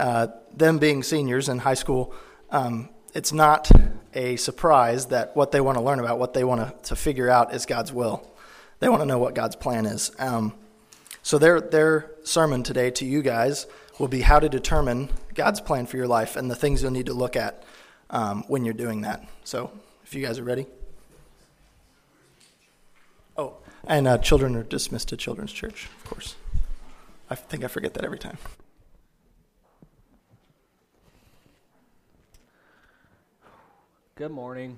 them being seniors in high school, it's not a surprise that what they want to learn about, what they want to figure out is God's will. They want to know what God's plan is. So their sermon today to you guys will be how to determine God's plan for your life and the things you'll need to look at when you're doing that. So if you guys are ready. Oh, and children are dismissed to Children's Church, of course. I think I forget that every time. Good morning.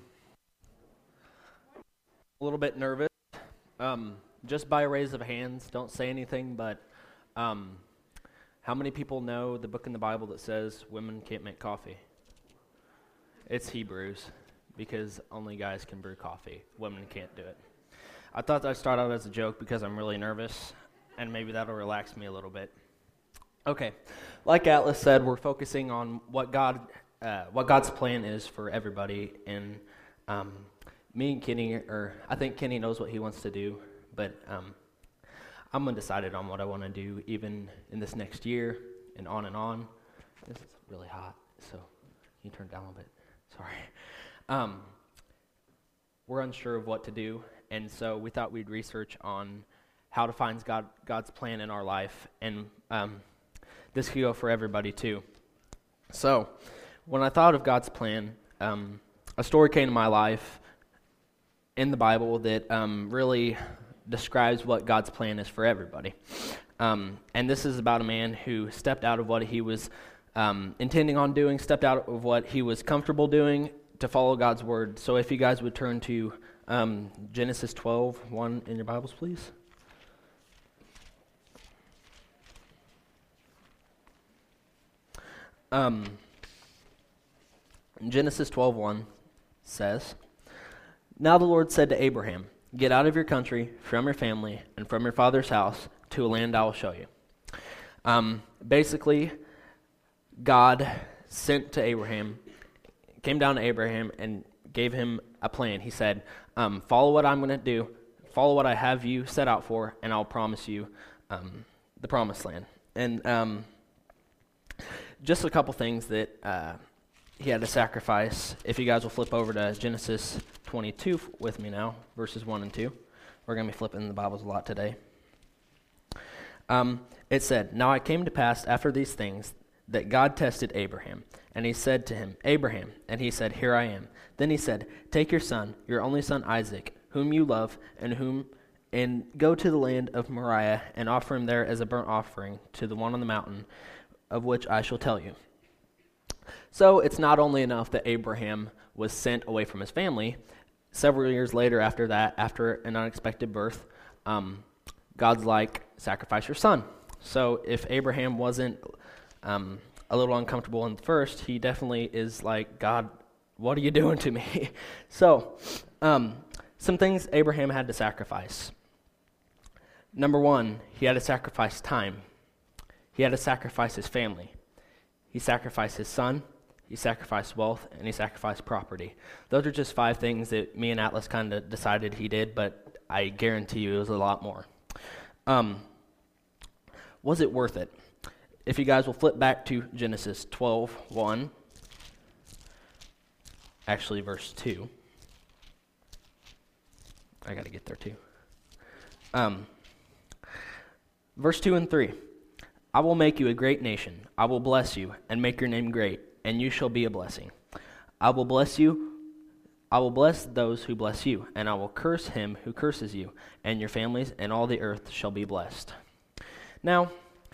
A little bit nervous. Just by a raise of hands, don't say anything, but how many people know the book in the Bible that says women can't make coffee? It's Hebrews, because only guys can brew coffee. Women can't do it. I thought I'd start out as a joke because I'm really nervous, and maybe that'll relax me a little bit. Okay, like Atlas said, we're focusing on what God's plan is for everybody, and me and Kenny, I think Kenny knows what he wants to do, but I'm undecided on what I want to do, even in this next year, and on and on. This is really hot, so can you turn it down a little bit? Sorry. We're unsure of what to do, and so we thought we'd research on how to find God's plan in our life, and this could go for everybody too. So, when I thought of God's plan, a story came to my life in the Bible that really describes what God's plan is for everybody. And this is about a man who stepped out of what he was intending on doing, stepped out of what he was comfortable doing to follow God's word. So if you guys would turn to Genesis 12:1 in your Bibles, please. Genesis 12:1 says, "Now the Lord said to Abraham, 'Get out of your country, from your family, and from your father's house, to a land I will show you.'" Basically, God sent to Abraham, came down to Abraham, and gave him a plan. He said, follow what I'm going to do, follow what I have you set out for, and I'll promise you the promised land. And just a couple things that he had to sacrifice. If you guys will flip over to Genesis 22 with me now, verses 1 and 2. We're going to be flipping the Bibles a lot today. It said, "Now it came to pass after these things that God tested Abraham, and he said to him, 'Abraham,' and he said, 'Here I am.' Then he said, 'Take your son, your only son Isaac, whom you love, and go to the land of Moriah, and offer him there as a burnt offering to the one on the mountain, of which I shall tell you.'" So it's not only enough that Abraham was sent away from his family. Several years later after that, after an unexpected birth, God's like, sacrifice your son. So if Abraham wasn't a little uncomfortable in first, he definitely is like, God, what are you doing to me? So some things Abraham had to sacrifice. Number one, he had to sacrifice time. He had to sacrifice his family. He sacrificed his son, he sacrificed wealth, and he sacrificed property. Those are just 5 things that me and Atlas kind of decided he did, but I guarantee you it was a lot more. Was it worth it? If you guys will flip back to Genesis 12:1, actually verse 2. I got to get there too. Verse 2 and 3. "I will make you a great nation. I will bless you and make your name great, and you shall be a blessing. I will bless those who bless you, and I will curse him who curses you, and your families and all the earth shall be blessed." Now,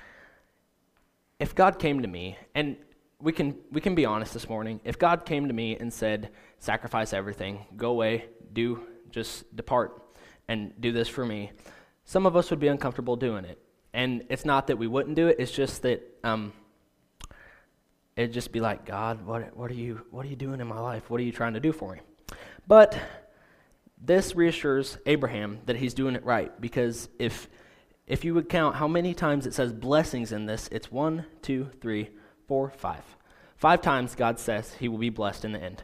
if God came to me, and we can be honest this morning, if God came to me and said, sacrifice everything, go away, just depart, and do this for me, some of us would be uncomfortable doing it. And it's not that we wouldn't do it, it's just that it'd just be like, God, what are you doing in my life? What are you trying to do for me? But this reassures Abraham that he's doing it right, because if you would count how many times it says blessings in this, it's 1, 2, 3, 4, 5. 5 times God says he will be blessed in the end.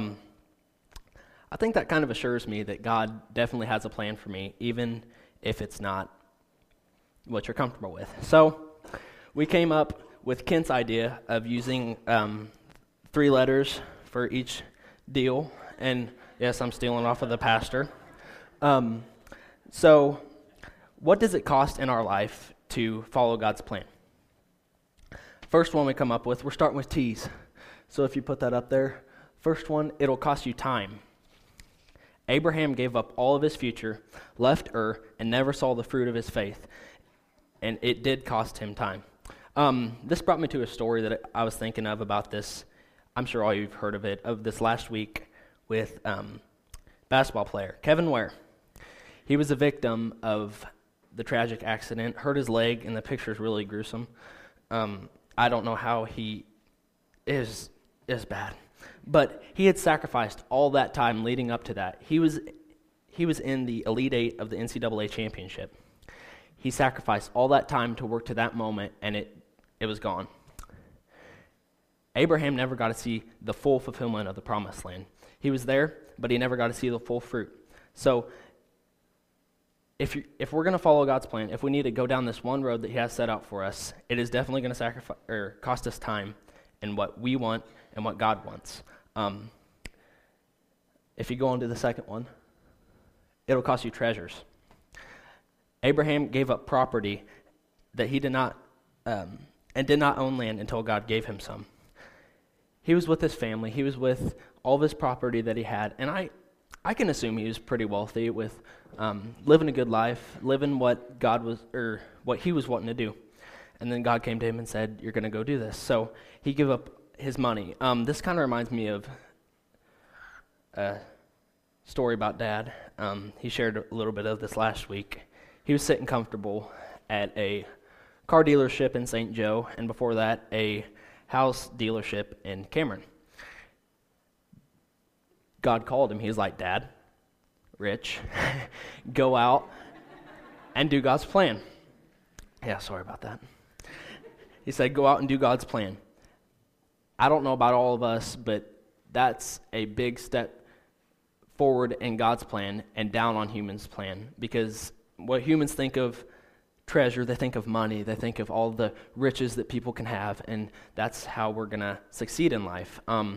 I think that kind of assures me that God definitely has a plan for me, even if it's not what you're comfortable with. So we came up with Kent's idea of using 3 letters for each deal, and yes, I'm stealing off of the pastor. So what does it cost in our life to follow God's plan? First one we come up with, we're starting with T's. So if you put that up there, first one, it'll cost you time. Abraham gave up all of his future, left Ur, and never saw the fruit of his faith. And it did cost him time. This brought me to a story that I was thinking of about this. I'm sure all you've heard of it, of this last week with basketball player Kevin Ware. He was a victim of the tragic accident, hurt his leg, and the picture is really gruesome. I don't know how he is bad. But he had sacrificed all that time leading up to that. He was in the Elite Eight of the NCAA championship. He sacrificed all that time to work to that moment, and it was gone. Abraham never got to see the full fulfillment of the promised land. He was there, but he never got to see the full fruit. So if we're going to follow God's plan, if we need to go down this one road that he has set out for us, it is definitely going to sacrifice or cost us time in what we want and what God wants. If you go on to the second one, it'll cost you treasures. Abraham gave up property that he did not own land until God gave him some. He was with his family. He was with all of his property that he had, and I can assume he was pretty wealthy with living a good life, living what God was or what he was wanting to do. And then God came to him and said, "You're going to go do this." So he gave up his money. This kind of reminds me of a story about Dad. He shared a little bit of this last week. He was sitting comfortable at a car dealership in St. Joe, and before that, a house dealership in Cameron. God called him. He was like, "Dad, Rich, go out and do God's plan." Yeah, sorry about that. He said, "Go out and do God's plan." I don't know about all of us, but that's a big step forward in God's plan and down on humans' plan, because what humans think of treasure, they think of money, they think of all the riches that people can have, and that's how we're going to succeed in life.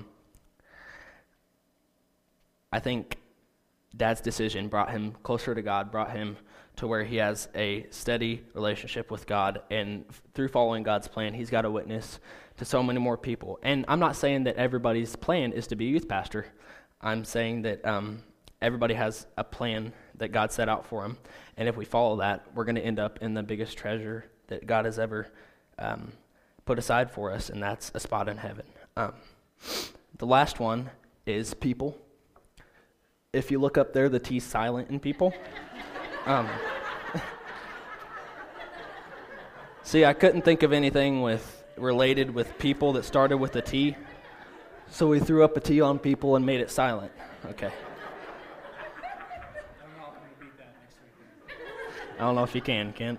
I think Dad's decision brought him closer to God, brought him to where he has a steady relationship with God, and through following God's plan, he's got a witness to so many more people. And I'm not saying that everybody's plan is to be a youth pastor. I'm saying that everybody has a plan that God set out for them, and if we follow that, we're going to end up in the biggest treasure that God has ever put aside for us, and that's a spot in heaven. The last one is people. If you look up there, the T's silent in people. See, I couldn't think of anything related with people that started with a T, so we threw up a T on people and made it silent. Okay. I don't know if you can, Kent.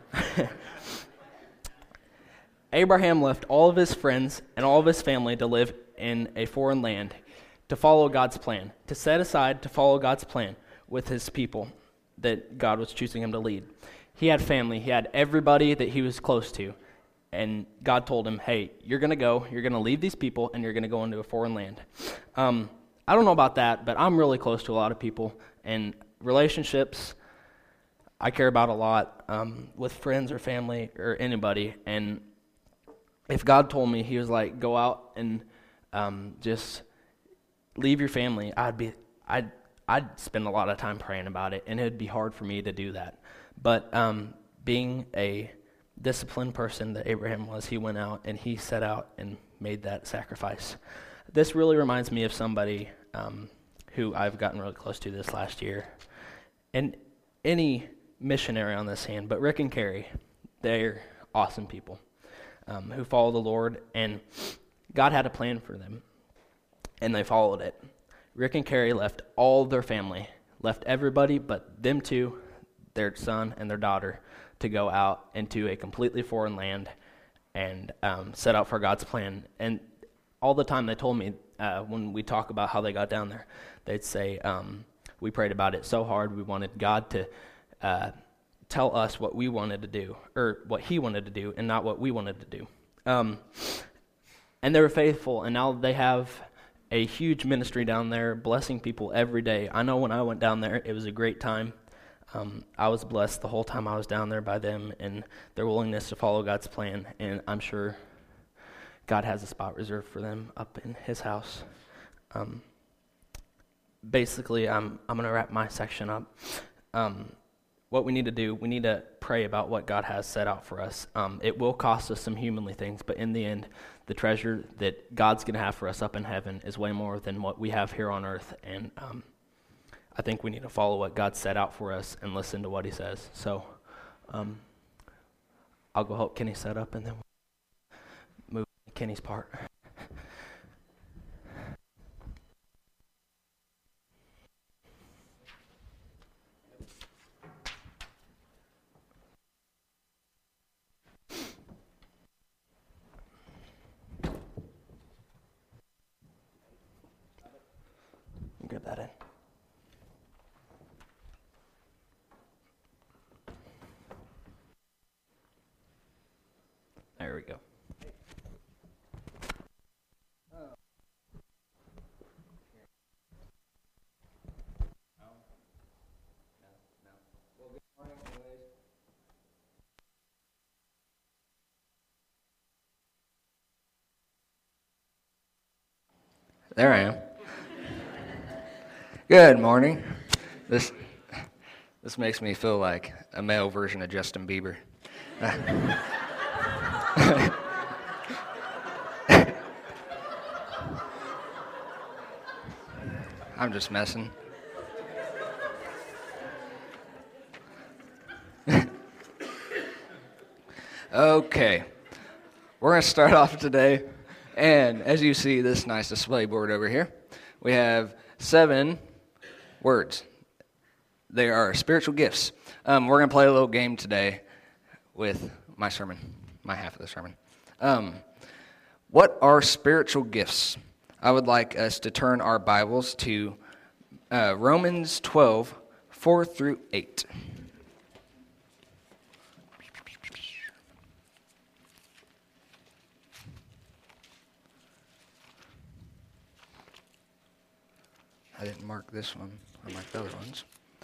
Abraham left all of his friends and all of his family to live in a foreign land, to follow God's plan, to set aside to follow God's plan with his people that God was choosing him to lead. He had family. He had everybody that he was close to. And God told him, "Hey, you're going to leave these people, and you're going to go into a foreign land." I don't know about that, but I'm really close to a lot of people. And relationships, I care about a lot with friends or family or anybody. And if God told me, he was like, "Go out and just leave your family," I'd spend a lot of time praying about it, and it'd be hard for me to do that. But being a disciplined person that Abraham was, he went out and he set out and made that sacrifice. This really reminds me of somebody who I've gotten really close to this last year. And any missionary on this hand, but Rick and Carrie, they're awesome people who follow the Lord, and God had a plan for them, and they followed it. Rick and Carrie left all their family, left everybody but them two, their son and their daughter, to go out into a completely foreign land and set out for God's plan. And all the time they told me, when we talk about how they got down there, they'd say, "We prayed about it so hard, we wanted God to tell us what we wanted to do, or what he wanted to do, and not what we wanted to do." And they were faithful, and now they have a huge ministry down there, blessing people every day. I know when I went down there, it was a great time. I was blessed the whole time I was down there by them and their willingness to follow God's plan, and I'm sure God has a spot reserved for them up in his house. Basically, I'm going to wrap my section up. What we need to do, we need to pray about what God has set out for us. It will cost us some humanly things, but in the end, the treasure that God's going to have for us up in heaven is way more than what we have here on earth. And I think we need to follow what God set out for us and listen to what he says. So I'll go help Kenny set up, and then we'll move to Kenny's part. Get that in. There we go. There I am. Good morning. This makes me feel like a male version of Justin Bieber. I'm just messing. Okay. We're going to start off today, and as you see this nice display board over here, we have 7 words. They are spiritual gifts. We're going to play a little game today with my sermon, my half of the sermon. What are spiritual gifts? I would like us to turn our Bibles to Romans 12, 4 through 8. I didn't mark this one. I marked those ones.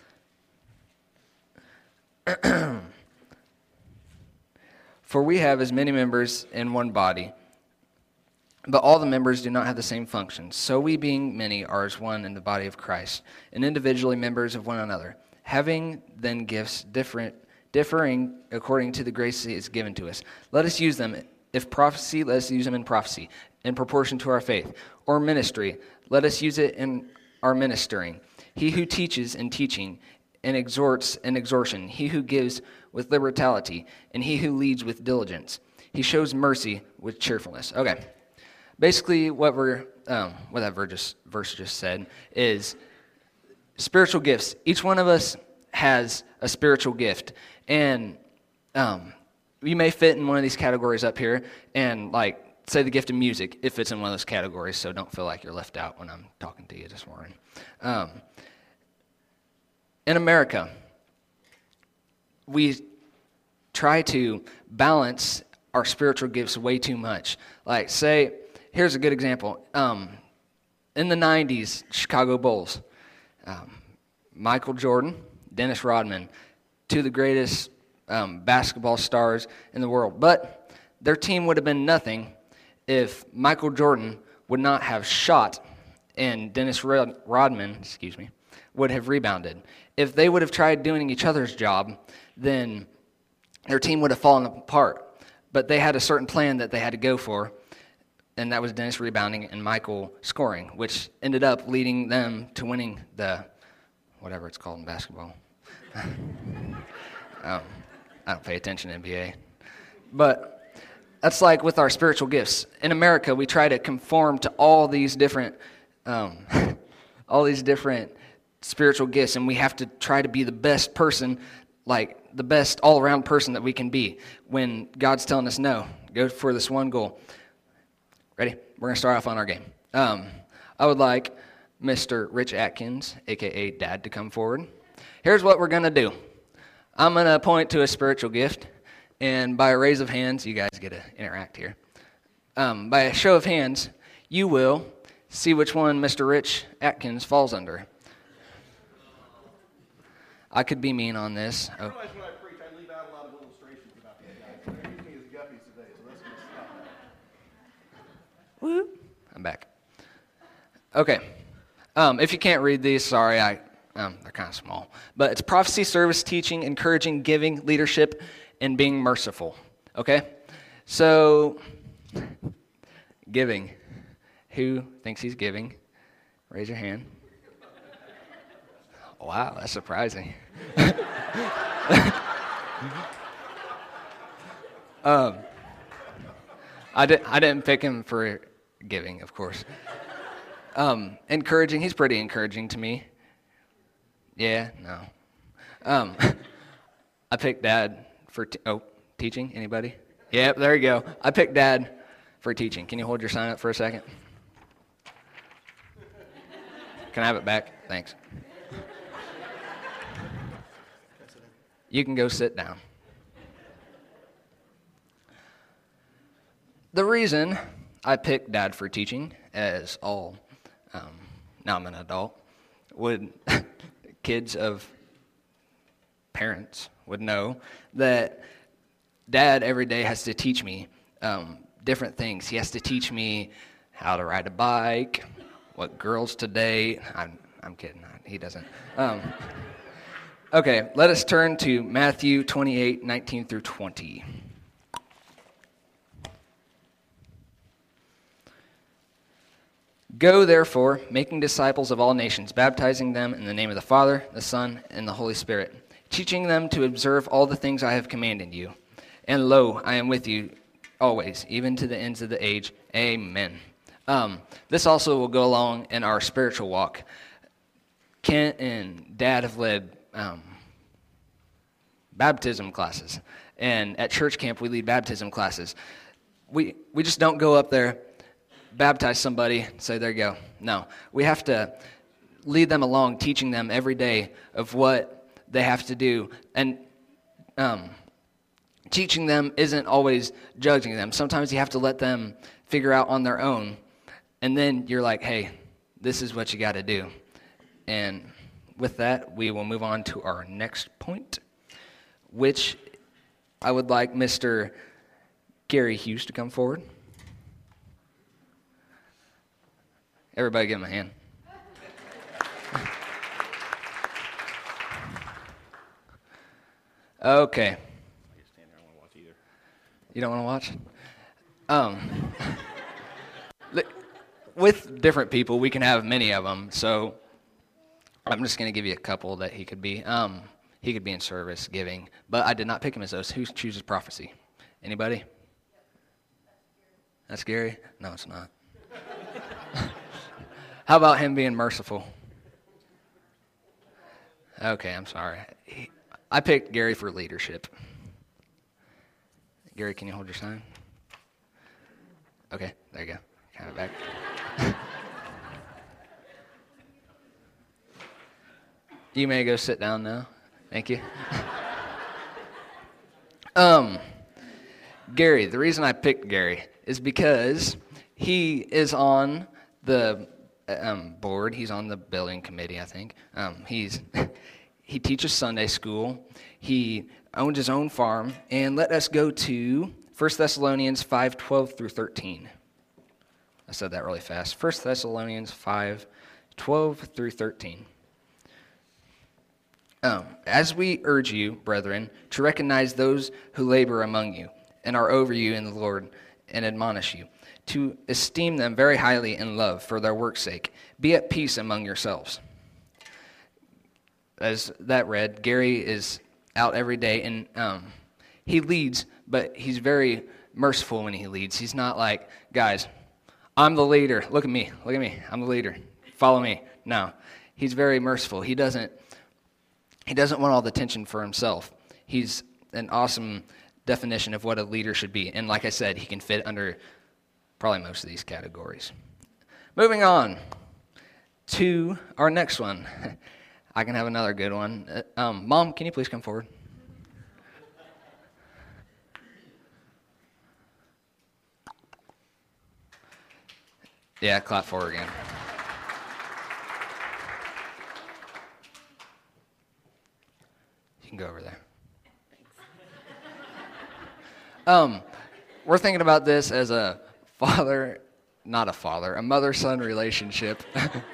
For we have as many members in one body, but all the members do not have the same functions. So we, being many, are as one in the body of Christ, and individually members of one another, having then gifts differing according to the grace that is given to us. Let us use them. If prophecy, let us use them in prophecy, in proportion to our faith. Or ministry, let us use it in our ministering. He who teaches in teaching, and exhorts in exhortation. He who gives with liberality, and he who leads with diligence. He shows mercy with cheerfulness. Okay. Basically, what that verse just said is spiritual gifts. Each one of us has a spiritual gift, and you may fit in one of these categories up here, and say the gift of music, it fits in one of those categories, so don't feel like you're left out when I'm talking to you this morning. In America, we try to balance our spiritual gifts way too much. Here's a good example. In the 90s, Chicago Bulls, Michael Jordan, Dennis Rodman, 2 of the greatest basketball stars in the world. But their team would have been nothing if Michael Jordan would not have shot and Dennis Rodman, would have rebounded. If they would have tried doing each other's job, then their team would have fallen apart. But they had a certain plan that they had to go for, and that was Dennis rebounding and Michael scoring, which ended up leading them to winning the, whatever it's called in basketball. I don't pay attention to NBA. But that's like with our spiritual gifts. In America, we try to conform to all these different spiritual gifts, and we have to try to be the best person, the best all-around person that we can be, when God's telling us, no, go for this one goal. Ready? We're going to start off on our game. I would like Mr. Rich Atkins, a.k.a. Dad, to come forward. Here's what we're going to do. I'm going to point to a spiritual gift, and by a raise of hands, you guys get to interact here. by a show of hands, you will see which one Mr. Rich Atkins falls under. I could be mean on this. I realize when I preach, I leave out a lot of illustrations about these guys. They're using me as guppies today, so that's going to stop. Woo. I'm back. Okay. If you can't read these, sorry, they're kind of small. But it's prophecy, service, teaching, encouraging, giving, leadership, and being merciful. Okay? So, giving. Who thinks he's giving? Raise your hand. Wow, that's surprising. I didn't pick him for giving, of course. Encouraging, he's pretty encouraging to me. Yeah, no. I picked Dad for teaching. Anybody? Yep, there you go. I picked Dad for teaching. Can you hold your sign up for a second? Can I have it back? Thanks. You can go sit down. The reason I picked Dad for teaching, as all, now I'm an adult, kids of parents would know that Dad every day has to teach me different things. He has to teach me how to ride a bike, what girls to date. I'm kidding. He doesn't. Okay, let us turn to Matthew 28:19 through 20. Go, therefore, making disciples of all nations, baptizing them in the name of the Father, the Son, and the Holy Spirit, teaching them to observe all the things I have commanded you. And lo, I am with you always, even to the ends of the age. Amen. This also will go along in our spiritual walk. Kent and Dad have led baptism classes, and at church camp we lead baptism classes. We just don't go up there, baptize somebody, say, there you go. No, we have to lead them along, teaching them every day of what they have to do. And teaching them isn't always judging them. Sometimes you have to let them figure out on their own. And then you're like, hey, this is what you got to do. And with that, we will move on to our next point, which I would like Mr. Gary Hughes to come forward. Everybody give him a hand. Okay. You don't want to watch? With different people, we can have many of them. So I'm just going to give you a couple that he could be. He could be in service, giving. But I did not pick him as those. Who chooses prophecy? Anybody? That's Gary? No, it's not. How about him being merciful? Okay, I'm sorry. I picked Gary for leadership. Gary, can you hold your sign? Okay, there you go. Kind of back. You may go sit down now. Thank you. Gary, the reason I picked Gary is because he is on the board. He's on the building committee, I think. He teaches Sunday school. He owns his own farm. And let us go to 1 Thessalonians 5:12 through 13. I said that really fast. 1 Thessalonians 5:12 through 13. As we urge you, brethren, to recognize those who labor among you and are over you in the Lord and admonish you, to esteem them very highly in love for their work's sake. Be at peace among yourselves. As that read, Gary is out every day, and he leads, but he's very merciful when he leads. He's not like, guys, I'm the leader. Look at me. I'm the leader. Follow me. No, he's very merciful. He doesn't want all the attention for himself. He's an awesome definition of what a leader should be. And like I said, he can fit under probably most of these categories. Moving on to our next one. I can have another good one. Mom, can you please come forward? Yeah, clap for her again. You can go over there. We're thinking about this as a mother-son relationship.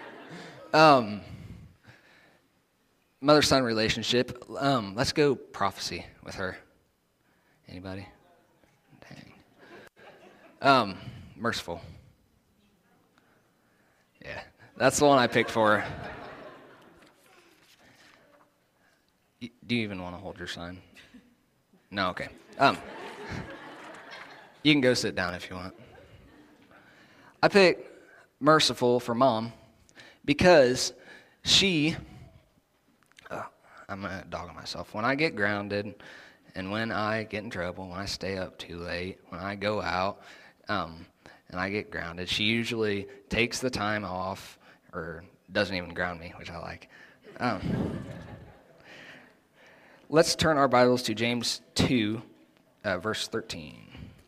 Mother-son relationship. Let's go prophecy with her. Anybody? Dang. Merciful. Yeah, that's the one I picked for her. Do you even want to hold your sign? No, okay. You can go sit down if you want. I picked Merciful for Mom because I'm a dog on myself. When I get grounded and when I get in trouble, when I stay up too late, when I go out and I get grounded, she usually takes the time off or doesn't even ground me, which I like. Let's turn our Bibles to James 2, verse 13.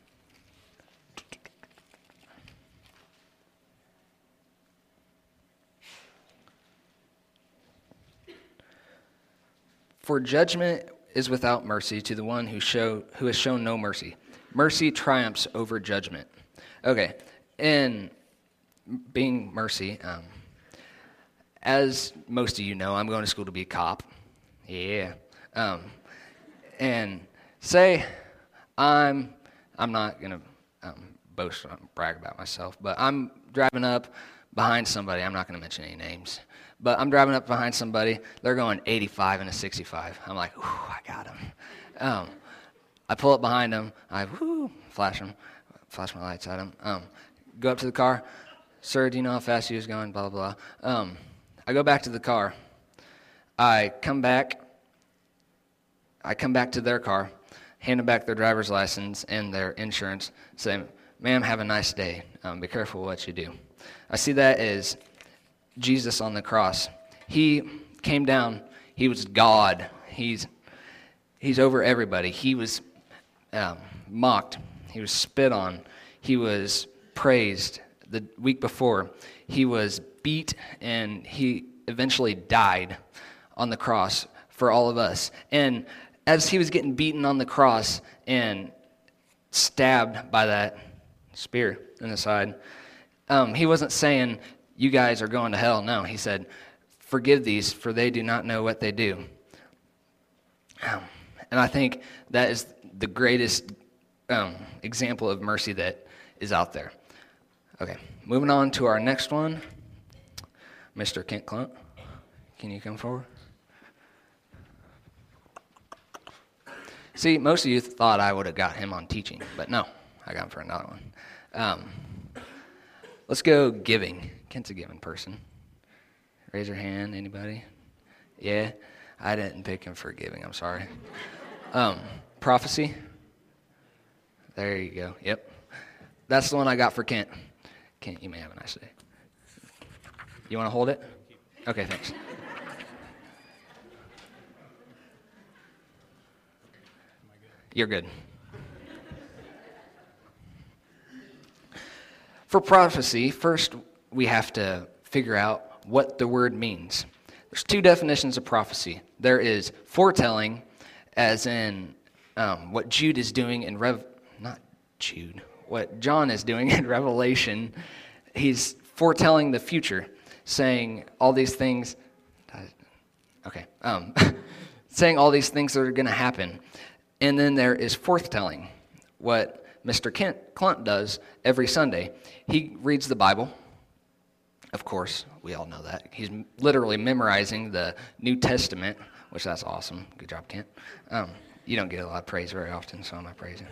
For judgment is without mercy to the one who has shown no mercy. Mercy triumphs over judgment. Okay, in being mercy, as most of you know, I'm going to school to be a cop. Yeah. And say I'm not going to boast or brag about myself, but I'm driving up behind somebody. I'm not going to mention any names. But I'm driving up behind somebody. They're going 85 and a 65. I'm like, ooh, I got him. I pull up behind them. I flash my lights at them. Go up to the car. Sir, do you know how fast he was going? Blah, blah, blah. I go back to the car. I come back to their car, hand them back their driver's license and their insurance, say, ma'am, have a nice day. Be careful what you do. I see that as Jesus on the cross. He came down. He was God. He's over everybody. He was mocked. He was spit on. He was praised. The week before, he was beat, and he eventually died on the cross for all of us. And as he was getting beaten on the cross and stabbed by that spear in the side, he wasn't saying, you guys are going to hell. No, he said, forgive these, for they do not know what they do. And I think that is the greatest example of mercy that is out there. Okay, moving on to our next one. Mr. Kent Clunt, can you come forward? See, most of you thought I would have got him on teaching, but no, I got him for another one. Let's go giving. Kent's a giving person. Raise your hand, anybody? Yeah? I didn't pick him for giving, I'm sorry. Prophecy. There you go, yep. That's the one I got for Kent. Kent, you may have a nice day. You want to hold it? Okay, thanks. You're good. For prophecy, first we have to figure out what the word means. There's two definitions of prophecy. There is foretelling, as in what Jude is doing in what John is doing in Revelation. He's foretelling the future, saying all these things. Saying all these things that are going to happen. And then there is forthtelling, what Mr. Kent Clunt does every Sunday. He reads the Bible. Of course, we all know that. He's literally memorizing the New Testament, which that's awesome. Good job, Kent. You don't get a lot of praise very often, so I'm not praising.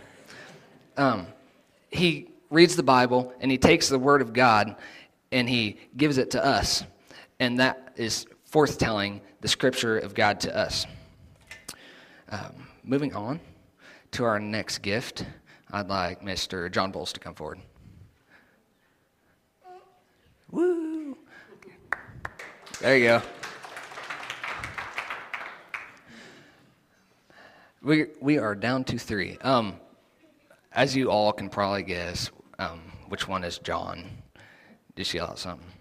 He reads the Bible, and he takes the Word of God, and he gives it to us. And that is forthtelling the Scripture of God to us. Moving on to our next gift, I'd like Mr. John Bowles to come forward. Woo! There you go. We are down to 3. As you all can probably guess, which one is John? Just yell out something.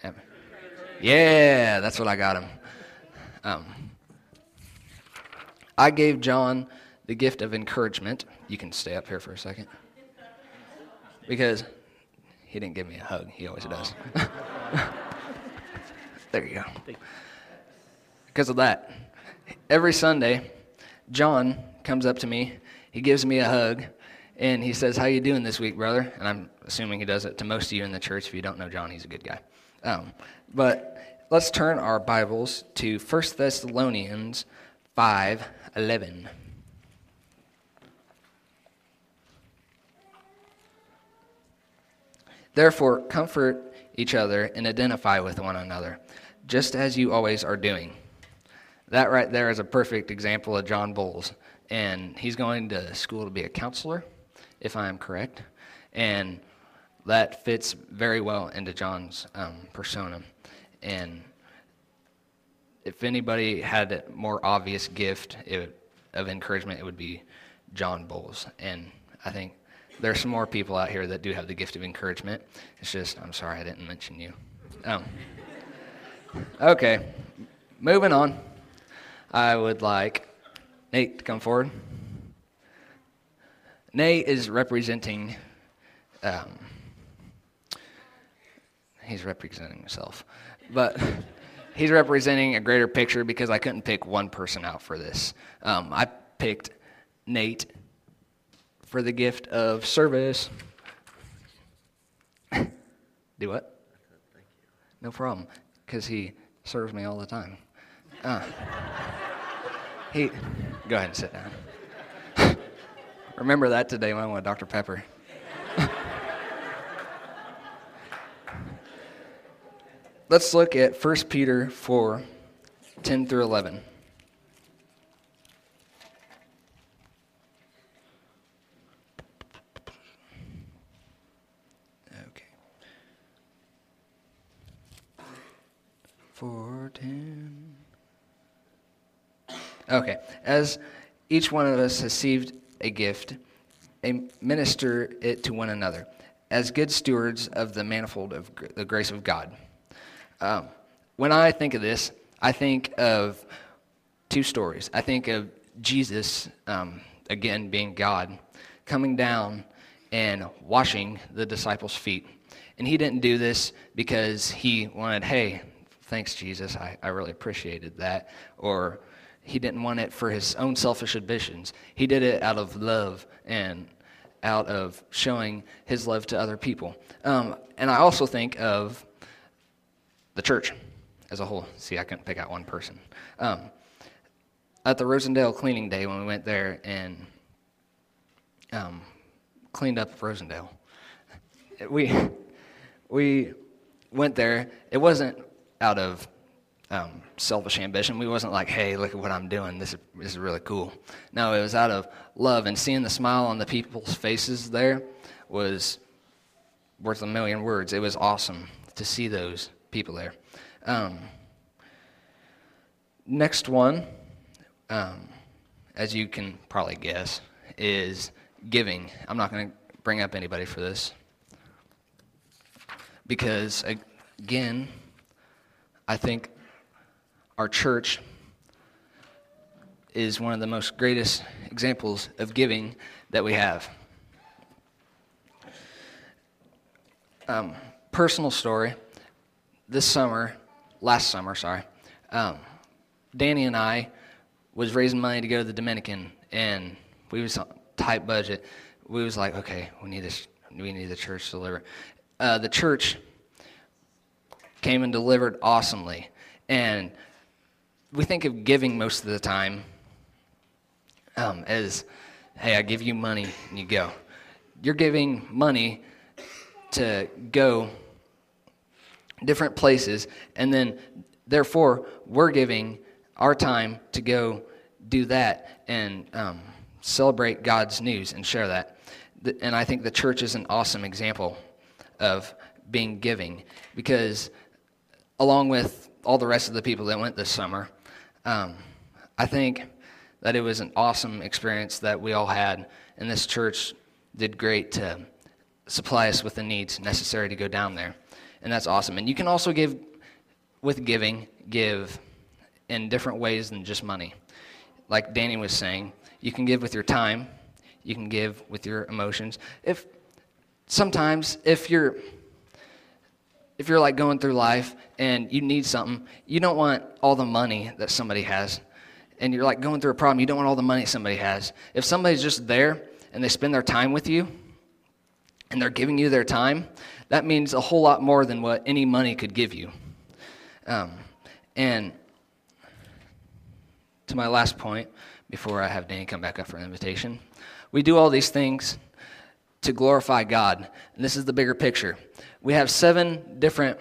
Yeah, that's what I got him. I gave John the gift of encouragement. You can stay up here for a second. Because he didn't give me a hug. He always does. There you go. Because of that, every Sunday, John comes up to me. He gives me a hug, and he says, "How you doing this week, brother?" And I'm assuming he does it to most of you in the church. If you don't know John, he's a good guy. But let's turn our Bibles to 1 Thessalonians 5:11. Therefore, comfort each other and identify with one another, just as you always are doing. That right there is a perfect example of John Bowles. And he's going to school to be a counselor, if I am correct. And that fits very well into John's persona. And if anybody had a more obvious gift of encouragement, it would be John Bowles. And I think there's some more people out here that do have the gift of encouragement. It's just, I'm sorry I didn't mention you. Okay, moving on. I would like Nate to come forward. Nate is representing, he's representing himself, but he's representing a greater picture because I couldn't pick one person out for this. I picked Nate for the gift of service. Do what? Thank you. No problem, because he serves me all the time. Go ahead and sit down. Remember that today when I went with Dr. Pepper. Let's look at 1 Peter 4, 10 through 11. Okay. 4:10. Okay. As each one of us has received a gift, minister it to one another, as good stewards of the manifold of the grace of God. When I think of this, I think of two stories. I think of Jesus, again being God, coming down and washing the disciples' feet. And he didn't do this because he wanted, hey, thanks, Jesus, I really appreciated that. Or he didn't want it for his own selfish ambitions. He did it out of love and out of showing his love to other people. And I also think of the church as a whole. See, I couldn't pick out one person. At the Rosendale cleaning day when we went there and cleaned up Rosendale, we went there. It wasn't out of selfish ambition. We wasn't like, hey, look at what I'm doing. This is really cool. No, it was out of love, and seeing the smile on the people's faces there was worth a million words. It was awesome to see those people there. Next one, as you can probably guess, is giving. I'm not going to bring up anybody for this because, again, I think our church is one of the most greatest examples of giving that we have. Personal story. Last summer, Danny and I was raising money to go to the Dominican, and we was on tight budget. We was like, okay, we need the church to deliver. The church came and delivered awesomely, and we think of giving most of the time as, hey, I give you money and you go. You're giving money to go different places, and then therefore we're giving our time to go do that and celebrate God's news and share that. And I think the church is an awesome example of being giving, because along with all the rest of the people that went this summer, I think that it was an awesome experience that we all had, and this church did great to supply us with the needs necessary to go down there. and that's awesome. And you can also give in different ways than just money. Like Danny was saying, you can give with your time, you can give with your emotions. If you're like going through life and you need something, you don't want all the money that somebody has. And you're like going through a problem, you don't want all the money somebody has. If somebody's just there and they spend their time with you and they're giving you their time, that means a whole lot more than what any money could give you. And to my last point, before I have Danny come back up for an invitation, we do all these things to glorify God. And this is the bigger picture. We have seven different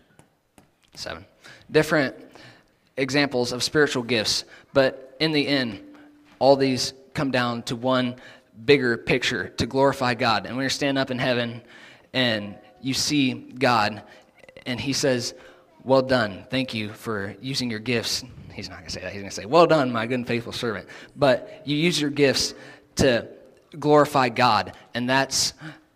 examples of spiritual gifts, but in the end, all these come down to one bigger picture, to glorify God. And when you're standing up in heaven and you see God and he says, well done, thank you for using your gifts. He's not going to say that. He's going to say, well done, my good and faithful servant. But you use your gifts to glorify God, and that's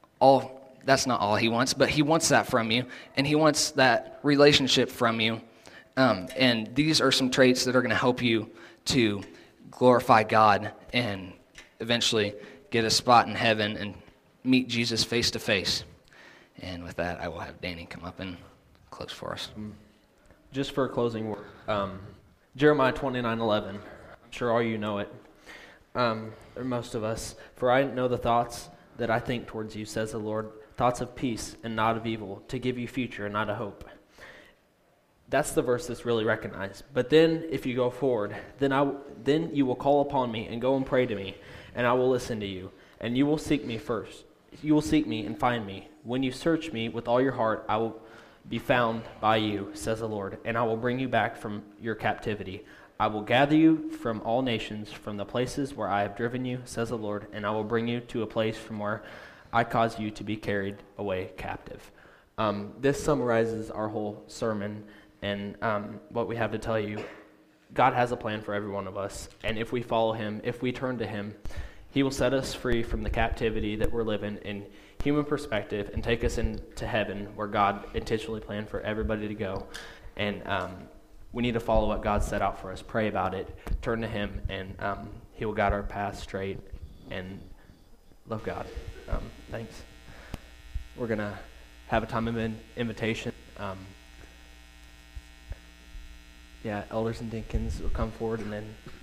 not all he wants, but he wants that from you, and he wants that relationship from you. And these are some traits that are going to help you to glorify God and eventually get a spot in heaven and meet Jesus face to face. And with that, I will have Danny come up and close for us. Just for a closing word, Jeremiah 29:11. I'm sure all you know it, or most of us. For I know the thoughts that I think towards you, says the Lord, thoughts of peace and not of evil, to give you future and not a hope. That's the verse that's really recognized. But then, if you go forward, then you will call upon me and go and pray to me, and I will listen to you. And you will seek me first. You will seek me and find me. When you search me with all your heart, I will be found by you, says the Lord, and I will bring you back from your captivity. I will gather you from all nations, from the places where I have driven you, says the Lord, and I will bring you to a place from where I caused you to be carried away captive. This summarizes our whole sermon and what we have to tell you. God has a plan for every one of us, and if we follow him, if we turn to him, he will set us free from the captivity that we're living in human perspective and take us into heaven where God intentionally planned for everybody to go. And we need to follow what God set out for us, pray about it, turn to him, and he will guide our path straight and love God. Thanks. We're going to have a time of invitation. Elders and deacons will come forward, and then